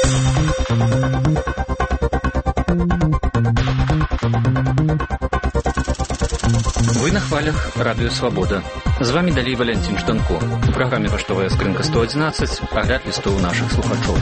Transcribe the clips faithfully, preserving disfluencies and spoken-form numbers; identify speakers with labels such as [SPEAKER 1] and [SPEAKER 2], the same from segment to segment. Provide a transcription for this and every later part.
[SPEAKER 1] Вы на хвалях Радио Свобода. З вами далей Валентин Жданко. У праграме «Паштовая скрынка сто одиннадцать» агляд лістоў нашых слухачоў.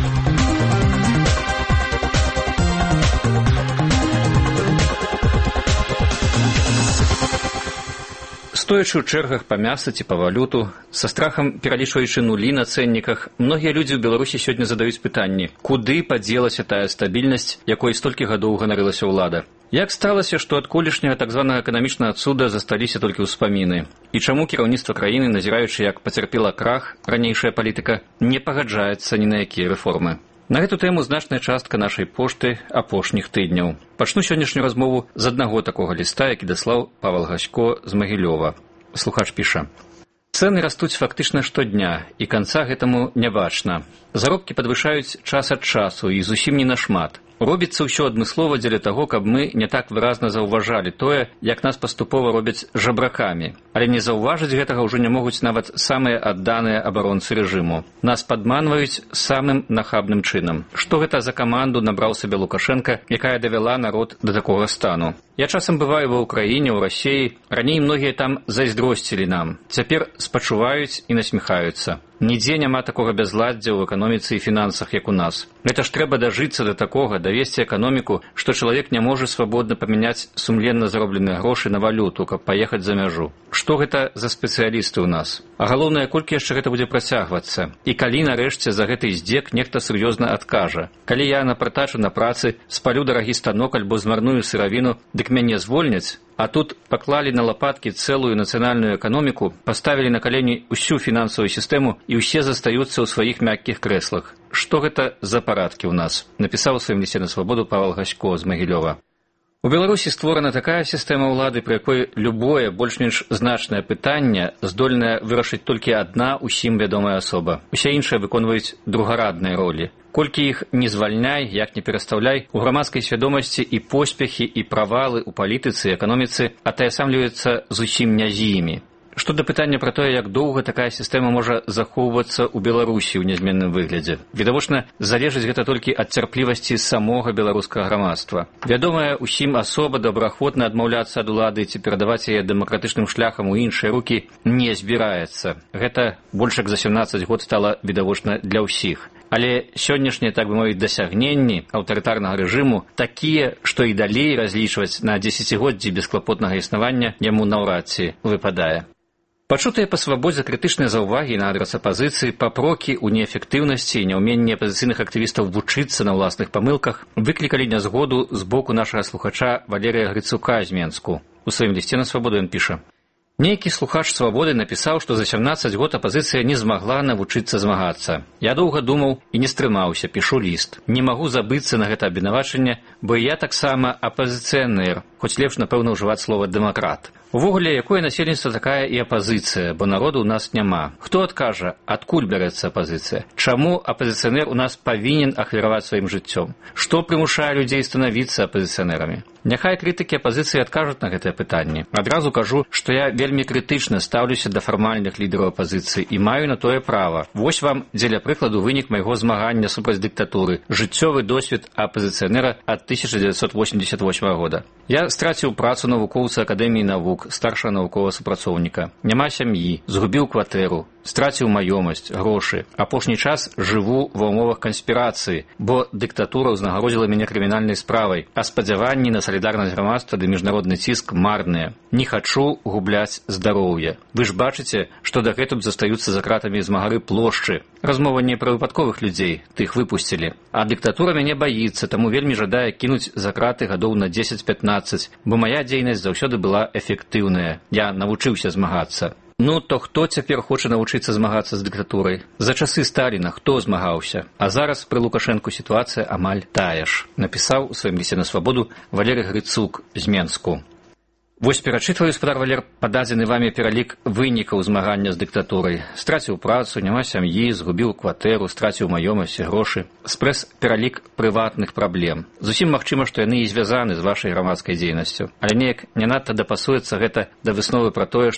[SPEAKER 1] Стоячы ў чэргах па мяса ці па валюту, са страхам пералічваючы нулі на цэнніках, многія людзі ў Беларусі сёння задаюць пытанні, куды падзелася тая стабільнасць, якой столькі гадоў ганарылася ўлада. Як сталася, што ад колішняга так званага эканамічнага цуда засталіся толькі ўспаміны? І чаму кіраўніцтва краіны, назіраючы, як пацярпела крах ранейшая палітыка, не пагаджаецца ні на якія рэформы? На гэту тэму значная частка нашай пошты апошніх тыдняў. Пачну сённяшнюю размову з аднаго такога ліста, які даслаў Павел Гасько з Магілёва. Слухач піша: «Цэны растуць фактычна штодня, і канца гэтаму не бачна. Заробкі падвышаюць час ад часу і зусім не нашмат. Робіцца ўсё адмыслова дзеля таго, каб мы не так выразна заўважалі тое, як нас паступова робяць жабракамі. Але не заўважыць гэтага ўжо не могуць нават самыя адданыя абаронцы рэжыму. Нас падманваюць самым нахабным чынам. Што гэта за каманду набраў сабе Лукашенка, якая давяла народ да такога стану? Я часам бываю ва Ўкраіне, ў Расіі. Раней многія там зайздросцілі нам. Цяпер спачуваюць і насміхаюцца. Нідзе няма такога бязладдзя ў эканоміцы і фінансах, як у нас. Гэта ж трэба дажыцца да такога, давесці эканоміку, што чалавек не можа свабодна памяняць сумленна заробленыя грошы на валюту, каб паехаць за мяжу. Што гэта за спецыялісты ў нас? А галоўнае, колькі яшчэ гэта будзе працягвацца? І калі нарэшце за гэты здзек нехта сур'ёзна адкажа? Калі я напратачу на працы, спалю дарагі станок альбо змарную сыравіну, дык мяне звольняць? А тут паклалі на лапаткі цэлую нацыянальную эканоміку, паставілі на калені ўсю фінансавую сістэму і ўсе застаюцца ў сваіх мяккіх крэслах. Што гэта за парадкі ў нас? Напісаў у сваім лісце на свабоду Павел Гасько з Магілёва. У Беларусі створана такая сістэма ўлады, пры якой любое больш-менш значнае пытанне здольная вырашыць толькі адна ўсім вядомая асоба. Усе іншыя выконваюць другарадныя ролі. Колькі іх не звальняй, як не перастаўляй, у грамадскай свядомасці і поспехі, і правалы ў палітыцы і эканоміцы атаясамліваюцца зусім не з імі. Што да пытання пра тое, як доўга такая сістэма можа захоўвацца ў Беларусі ў нязменным выглядзе. Відавочна, залежыць гэта толькі ад цярплівасці самога беларускага грамадства. Вядомая ўсім асоба добраахвотна адмаўляцца ад улады ці перадаваць яе дэмакратычным шляхам у іншыя рукі не збіраецца. Гэта больш як за сямнаццаць год стала відавочна для ўсіх. Але сённяшнія, так бы мовіць, дасягненні аўтарытарнага рэжыму такія, што і далей разлічваць на дзесяцігоддзі бесклапотнага існавання яму наўрад ці выпадае. Пачутыя па свабодзе крытычныя заўвагі на адрас апазіцыі, папрокі ў неэфектыўнасці і няўменні апазіцыйных актывістаў вучыцца на ўласных памылках выклікалі нязгоду з боку нашага слухача Валерія Грыцука з Менску. У сваім лісце на свабоду ён піша: «Нейкі слухач свабоды напісаў, што за сямнаццаць год апазіцыя не змагла навучыцца змагацца. Я доўга думаў і не стрымаўся, пішу ліст. Не магу забыцца на гэта абвінавачанне, бо я таксама апазіцыянер, хоць лепш, напэўна, ўжываць слова «дэмакрат». Увогуле, якое насельніцтва такая і апазіцыя, бо народу ў нас няма. Хто адкажа, адкуль бярэцца апазіцыя? Чаму апазіцыянер у нас павінен ахвяраваць сваім жыццём? Што прымушае людзей станавіцца апазіцыянерамі? Няхай крытыкі апазіцыі адкажуць на гэтае пытанне. Адразу кажу, што я вельмі крытычна стаўлюся да фармальных лідараў апазіцыі і маю на тое права. Вось вам, дзеля прыкладу, вынік майго змагання супраць дыктатуры. Жыццёвы досвед апазіцыянера ад тысяча дзевяцьсот восемьдесят восьмага года. Я страціў працу навукоўца Акадэміі навук, старшага навуковага супрацоўніка. Няма сям'і, згубіў кватэру, страціў маёмасць, грошы. Апошні час жыву ва ўмовах канспірацыі, бо дыктатура ўзнагародзіла мяне крымінальнай справай, а спадзяванні на салідарнасць грамадства ды міжнародны ціск марныя. Не хачу губляць здароўе. Вы ж бачыце, што дагэтуль застаюцца за кратамі змагары плошчы. Размова не пра выпадковых людзей, тых выпусцілі. А дыктатура мяне баіцца, таму вельмі жадае кінуць за краты гадоў на дзесяць-пятнаццаць, бо мая дзейнасць заўсёды была эфектыўная. Я навучыўся змагацца. Ну, то хто цяпер хоча навучыцца змагацца з дыктатурай? За часы Сталіна хто змагаўся? А зараз пры Лукашэнку сітуацыя амаль тая ж, напісаў у сваім лісце на свабоду Валерый Грыцук з Менску. Вось перачытваю, спадар Валер, пададзены вамі пералік вынікаў змагання з дыктатурай. Страціў працу, няма сям'і, згубіў кватэру, страціў маёмасць і грошы. Спрэс пералік прыватных праблем. Зусім магчыма, што яны і звязаны з вашай грамадскай дзейнасцю. Але неяк не надта дапасуецца гэта да высновы пра тое, што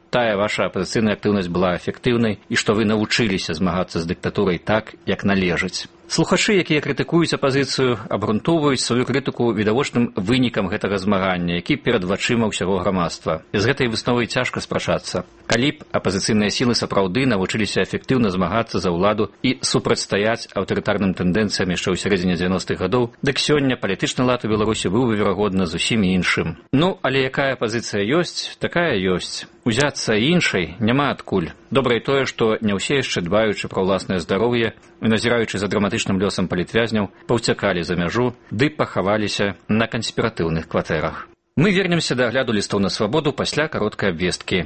[SPEAKER 1] тая ваша апазіцыйная актыўнасць была эфектыўнай і што вы навучыліся змагацца з дыктатурай так, як належыць. Слухачы, якія крытыкуюць апазіцыю, абгрунтоўваюць сваю крытыку відавочным вынікам гэтага змагання, які перад вачыма ўсяго грамадства. І з гэтай высновай цяжка спрачацца. Калі б апазіцыйныя сілы сапраўды навучыліся эфектыўна змагацца за ўладу і супрацьстаяць аўтарытарным тэндэнцыям яшчэ ў сярэдзіне дзевяностых гадоў, дык сёння палітычны лад у Беларусі быў бы, верагодна, зусім іншым. Ну, але якая пазіцыя ёсць, такая ёсць. Узяцца іншай няма адкуль. Добра і тое, што не ўсе яшчэ дбаючы пра ўласнае здароўе і назіраючы за драматычным лёсам палітвязняў, паўцякалі за мяжу ды пахаваліся на канспіратыўных кватэрах. Мы вернемся да агляду лістоў на свабоду пасля кароткай абвесткі.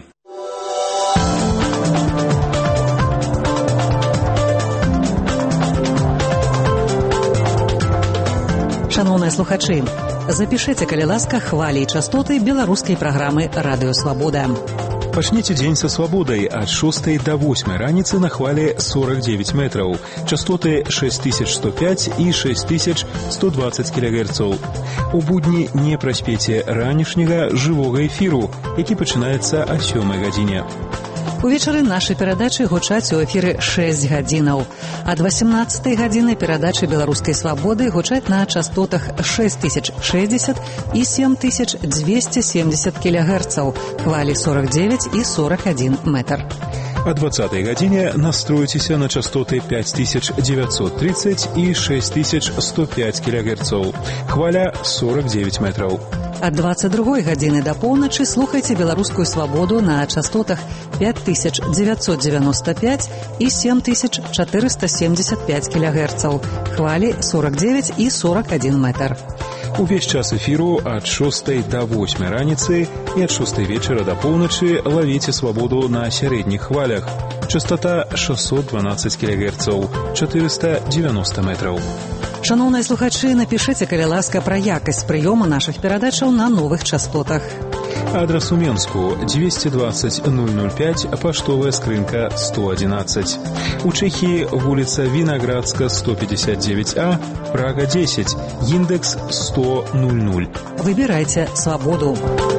[SPEAKER 2] Шановныя слухачы, запішыце, калі ласка, хвалі і частоты беларускай праграмы «Радыё Свабода».
[SPEAKER 3] Пачніце дзень са свабодай ад шостай да восьмай раніцы на хвалі сорок девять метраў, частоты шесть тысяч сто пять і шесть тысяч сто двадцать кілогерцаў. У будні не праспеце ранішняга жывога эфіру, які пачынаецца о сёмай гадзіне.
[SPEAKER 2] Увечары нашы перадачы гучаць у эфіры шэсць гадзінаў. Ад васемнаццатай гадзіны перадачы беларускай свабоды гучаць на частотах шесть тысяч шестьдесят і семь тысяч двести семьдесят кілогерцаў, хвалі сорок девять і сорок один метр.
[SPEAKER 3] О двадцатай гадзіне настроіцеся на частоты пять тысяч девятьсот тридцать і шесть тысяч сто пять кілогерцаў, хваля сорок девять метраў.
[SPEAKER 2] Ад двадцать другой гадзіны да поўначы слухайце беларускую свабоду на частотах пять тысяч девятьсот девяносто пять і семь тысяч четыреста семьдесят пять кілогерцаў, хвалі сорок девять і сорок один метр.
[SPEAKER 3] Увесь час эфіру ад шостай да восьмай раніцы і ад шостай вечара да поўначы лавіце свабоду на сярэдніх хвалях. Частота шестьсот двенадцать кілогерцаў, четыреста девяносто метраў.
[SPEAKER 2] Шановныя слухачы, напішыце, калі ласка, пра якасць прыёму нашых перадачаў на новых частотах.
[SPEAKER 3] Адрес у Менску двести двадцать ноль ноль пять, паштовая скрынка сто одиннадцать. У Чехии вулица Виноградска сто пятьдесят девять А, Прага десять, индекс сто ноль ноль.
[SPEAKER 2] Выбирайте свободу.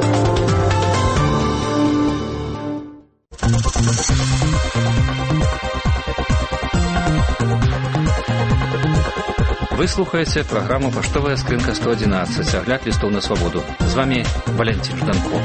[SPEAKER 1] Вы слухаеце праграму «Паштовая скрынка сто одиннадцать», агляд лістоў на свабоду. З вами Валентин Жданко.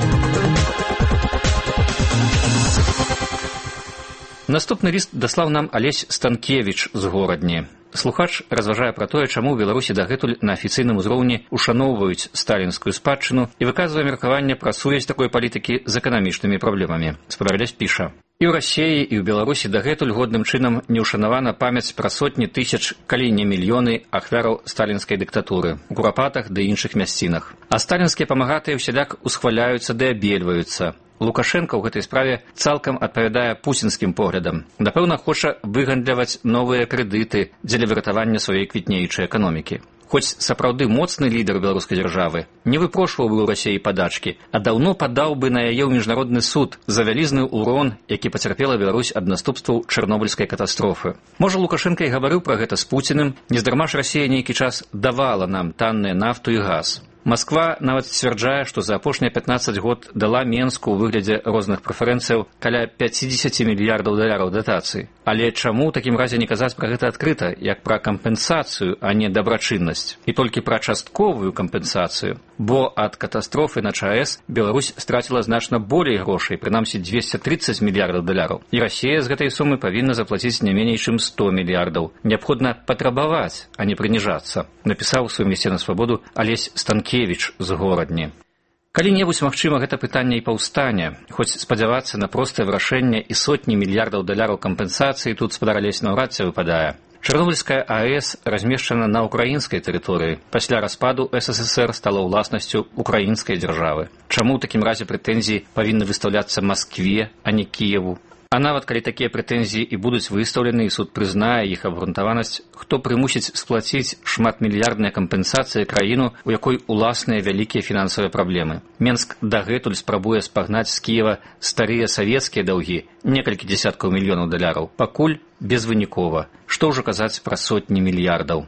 [SPEAKER 1] Наступны ліст даслаў нам Алесь Станкевіч з Горадні. Слухач разважае пра тое, чаму ў Беларусі дагэтуль на афіцыйным узроўні ушаноўваюць сталінскую спадчыну і выказвае меркаванне пра сувязь такой палітыкі з эканамічнымі праблемамі. Справялясь піша: І ў Расіі, і ў Беларусі дагэтуль годным чынам не ўшанавана памяць пра сотні тысяч, калі не мільёны ахвяраў сталінскай дыктатуры у курапатах ды іншых мясцінах. А сталінскія памагатыя ўсяляк усхваляюцца ды абельваюцца. Лукашенко ў гэтай справе цалкам адпавядае пуцінскім поглядам. Напэўна, хоча выгандляваць новыя крэдыты дзеля выратавання сваёй квітнеючай эканомікі. Хоць сапраўды моцны лідар беларускай дзяржавы не выпрошваў бы ў Расіі падачкі, а даўно падаў бы на яе ў міжнародны суд за вялізны ўрон, які пацярпела Беларусь ад наступстваў чарнобыльскай катастрофы. Можа, Лукашенка і гаварыў пра гэта з Пуціним, нездарма ж Расія нейкі час давала нам танныя нафту і газ. Масква нават сцвярджае, што за апошнія пятнаццаць год дала Менску ў выглядзе розных прэферэнцыяў каля пятьдесят мільярдаў даляраў датацый. Але чаму ў такім разе не казаць пра гэта адкрыта, як пра кампенсацыю, а не дабрачыннасць? І толькі пра частковую кампенсацыю. Бо ад катастрофы на ЧАЭС Беларусь страціла значна болей грошай, прынамсі двести тридцать мільярдаў даляраў. І Расія з гэтай сумы павінна заплаціць не меней чым сто мільярдаў. Неабходна патрабаваць, а не прыніжацца, напісаў у сваім лісце на свабоду Алесь Станкевіч з Горадні. Калі-небудзь, магчыма, гэта пытанне і паўстане, хоць спадзявацца на простае вырашэнне і сотні мільярдаў даляраў кампенсацыі тут спадар Алесь наўрад ці выпадае. Чарнобыльская АЭС размешчана на ўкраінскай тэрыторыі. Пасля распаду СССР стала ўласнасцю украінскай дзяржавы. Чаму ў такім разе прэтэнзіі павінны выстаўляцца Маскве, а не Кіеву? А нават калі такія прэтэнзіі і будуць выстаўлены, і суд прызнае іх абгрунтаванасць, хто прымусіць сплаціць шматмільярдныя кампенсацыі краіну, у якой уласныя вялікія фінансавыя праблемы. Менск дагэтуль спрабуе спагнаць з Кіева старыя савецкія даўгі, некалькі дзесяткаў мільёнаў даляраў, пакуль безвынікова. Што ўжо казаць пра сотні мільярдаў.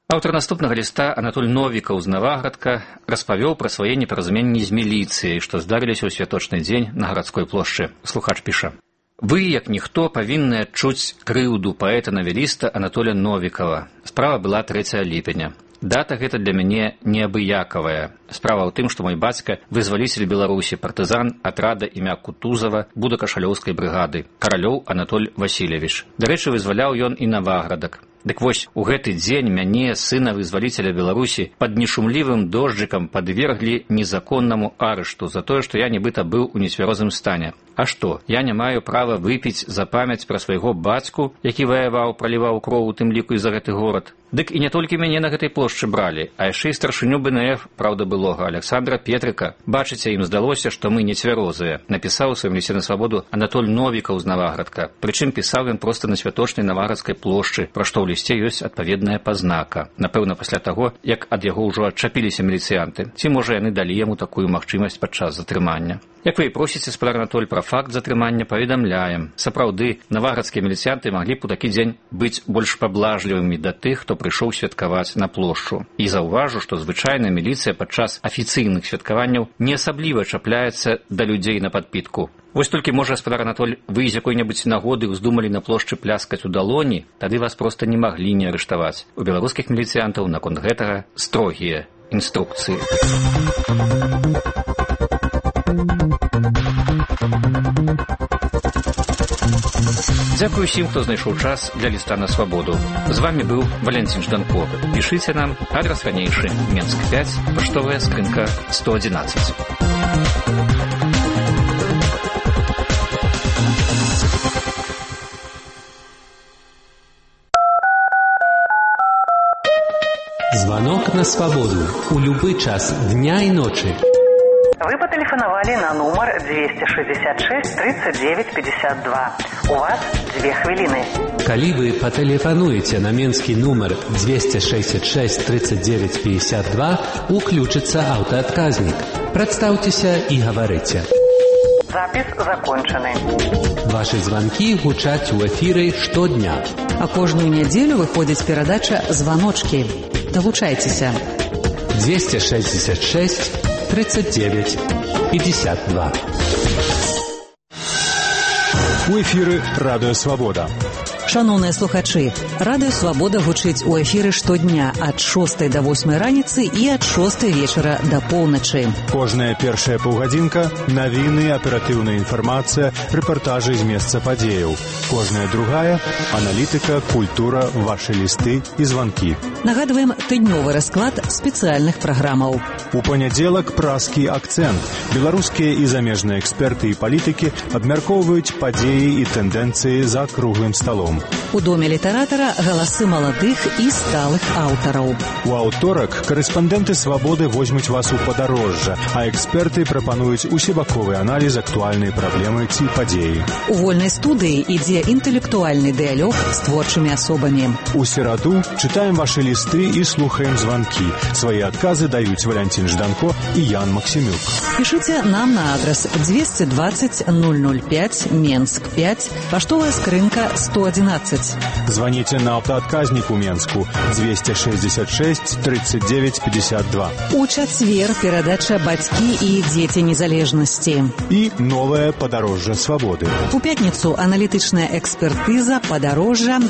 [SPEAKER 1] Аўтар наступнага ліста Анатоль Новікаў з Наваградка распавёў пра свае непаразуменні з міліцыяй, што здарыліся ў святочны дзень на гарадской плошчы. Слухач піша: «Вы, як ніхто, павінны адчуць крыўду паэта-навеліста Анатоля Новікава. Справа была трэцяга ліпеня. Дата гэта для мяне неабыякавая. Справа ў тым, што мой бацька вызваліцель Беларусі, партызан атрада імя Кутузава Будакашалёўскай брыгады, Каралёў Анатоль Васильевич. Дарэчы, вызваляў ён і Наваградак. Дык вось, у гэты дзень мяне, сына вызваліцеля Беларусі, пад нешумлівым дожджыкам падверглі незаконнаму арышту за тое, што я нібыта быў у нецвярозым стане. А што, я не маю права выпіць за памяць пра свайго бацьку, які ваяваў, праліваў кроў у тым ліку і за гэты горад? Дык і не толькі мяне на гэтай плошчы бралі, а яшчэ і старшыню бэ эн эф, праўда былога, Александра Петрыка. Бачыце, ім здалося, што мы нецвярозыя, напісаў у сваім лісце на свабоду Анатоль Новікаў з Наваградка. Прычым пісаў ён проста на святочнай наваградскай плошчы, пра што ў лісце ёсць адпаведная пазнака. Напэўна, пасля таго, як ад яго ўжо адчапіліся міліцыянты. Ці, можа, яны далі яму такую магчымасць падчас затрымання. Як вы і просіце, спадар Анатоль, пра факт затрымання паведамляем. Сапраўды, наваградскія міліцыянты маглі б у такі дзень быць больш паблажлівымі да тых, хто прыйшоў святкаваць на плошчу. І заўважу, што звычайная міліцыя падчас афіцыйных святкаванняў не асабліва чапляецца да людзей на падпітку. Вось толькі, можа, спадар Анатоль, вы з якой-небудзь нагоды ўздумалі на плошчы пляскаць у далоні, тады вас проста не маглі не арыштаваць. У беларускіх міліцыянтаў наконт гэтага строгія інструкцыі. Дзякую усім, хто знайшоў час для ліста на свабоду. З вами быў Валянцін Жданко. Пішыце нам, адрас ранейшы, Менск пяць, паштовая скрынка сто адзінаццаць.
[SPEAKER 4] Звонок на свободу у любой час дня и ночи.
[SPEAKER 5] Вы потелефоновали на номер двести шестьдесят шесть тридцать девять пятьдесят два. У вас две хвилины.
[SPEAKER 4] Коли вы потелефонуете на менский номер двести шестьдесят шесть тридцать девять пятьдесят два, уключится автоотказник. Представьтеся и говорите.
[SPEAKER 5] Запись закончены.
[SPEAKER 4] Ваши звонки гучаць у эфиры штодня.
[SPEAKER 2] А кожную неделю выходит передача «Звоночки». Долучайтеся.
[SPEAKER 4] двести шестьдесят шесть тридцать девять пятьдесят два.
[SPEAKER 3] У эфіры Радыё Свабода.
[SPEAKER 2] Шановныя слухачы, Радыё Свабода гучыць у эфіры штодня ад шостай да восьмай раніцы і ад шостай вечара да поўначы.
[SPEAKER 3] Кожная першая паўгадзінка – навіны, аператыўная інфармацыя, рэпартажы з месца падзеяў. Кожная другая – аналітыка, культура, вашы лісты і званкі.
[SPEAKER 2] Нагадваем тыднёвы расклад спецыяльных праграмаў.
[SPEAKER 3] У панядзелак празкі акцэнт. Беларускія і замежныя эксперты і палітыкі абмяркоўваюць падзеі і тэндэнцыі за круглым сталом.
[SPEAKER 2] У доме літаратара галасы маладых і сталых аўтараў.
[SPEAKER 3] У аўторак карэспандэнты «Свабоды» возьмуць вас у падарожжа, а эксперты прапануюць усебаковы аналіз актуальнай праблемы ці падзеі.
[SPEAKER 2] У вольнай студыі ідзе інтэлектуальны дыялог з творчымі асобамі.
[SPEAKER 3] У сераду чытаем вашы лісты і слухаем званкі. Свае адказы даюць Валянцін Жданко і Ян Максімюк.
[SPEAKER 2] Пішыце нам на адрас двести двадцать ноль ноль пять Менск пять, паштовая скрынка сто одиннадцать.
[SPEAKER 3] Звоните на автоотказник у Менску двести шестьдесят шесть тридцать девять пятьдесят два.
[SPEAKER 2] У чацвер перадача «Бацькі і дзеці незалежнасці».
[SPEAKER 3] І новае падарожжа свабоды.
[SPEAKER 2] У пятніцу аналітычная экспертыза, падарожжа